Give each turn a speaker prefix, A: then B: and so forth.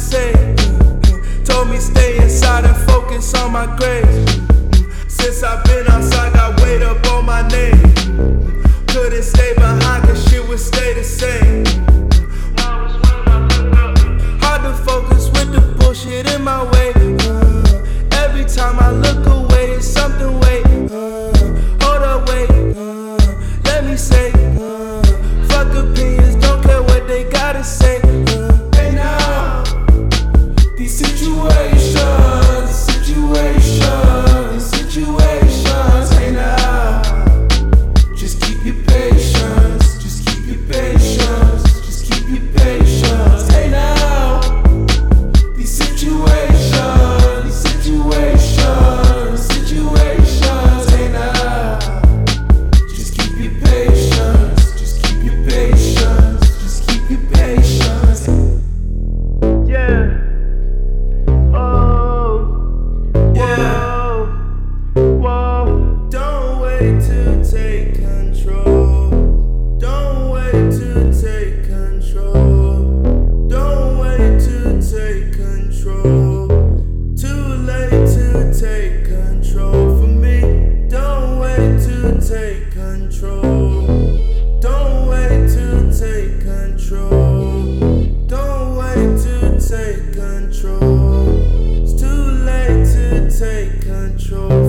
A: say. Told me stay inside and focus on my grades. Since I've been outside, got weight up on my name. Couldn't stay behind, cause shit would stay the same. Hard to focus with the bullshit in my way. Every time I look away, it's something wait. Hold up, wait. Let me say. Fuck opinions, don't care what they gotta say. Hey now, these situations, hey now. Just keep your patience, just keep your patience, just keep your patience. Hey now, these situations, hey now. Just keep your patience, just keep your patience, just keep your patience. Yeah. Whoa, don't wait to take control. Don't wait to take control. Don't wait to take control. Too late to take control for me. Don't wait to take control. Don't wait to take control. Don't wait to take control. It's too late to take control.